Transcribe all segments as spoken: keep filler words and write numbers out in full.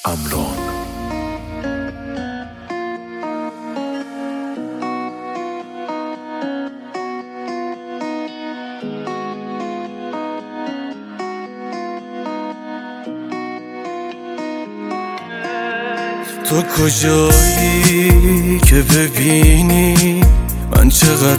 امران. تو کجایی که ببینی من چقدر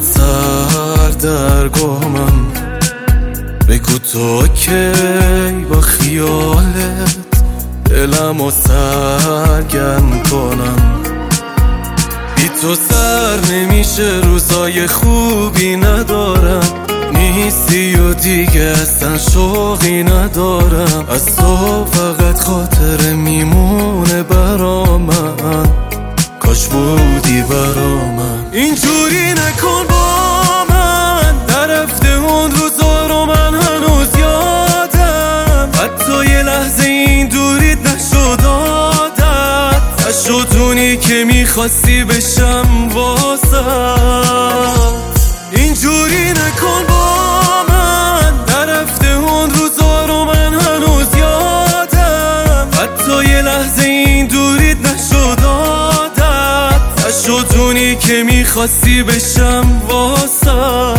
سردرگمم؟ بگو تو کی با خیالت دلمو سرگرم کنم. بی تو سر نمیشه، روزای خوبی ندارم، نیستی و دیگه اصلا شوقی ندارم. از تو فقط خاطره میمونه برا من، کاش بودی برا من. اینجوری نکن با من، نرفته اون روزا رو من هنوز یادم. حتی یه لحظه این دوریت نشد عادت، نشد اونی که میخواستی بشم واسه. اینجوری نکن با من، نرفته اون روزا رو من هنوز یادم. حتی یه لحظه این دوریت نشد عادت، نشد اونی که میخواستی بشم واسه.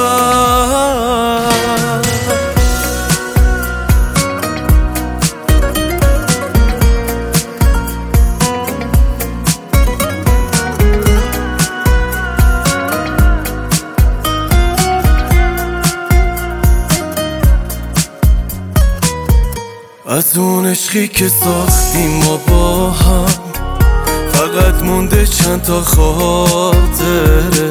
از اون عشقی که ساختیم ما با هم، فقط مونده چند تا خاطره.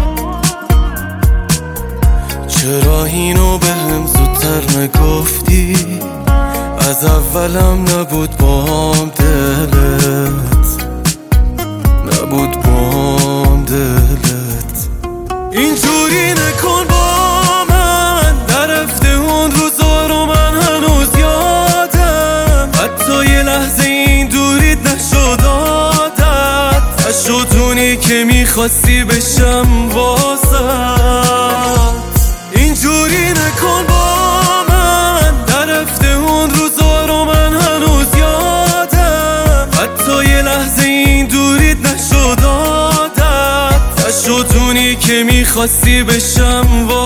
چرا اینو به هم زودتر نگفتی؟ از اولم نبود بام دلت، نبود بام دلت. اینجوری نکن با من، نرفته اون روزا رو من هنوز یادم. حتی یه لحظه این دوریت نشد عادت، نشد اونی که میخواستی بشم واسه. اینجوری نکن با من، نرفته اون روزا رو من هنوز یادم. حتی یه لحظه این دوریت نشد عادت، نشد اونی که میخواستی بشم واسه.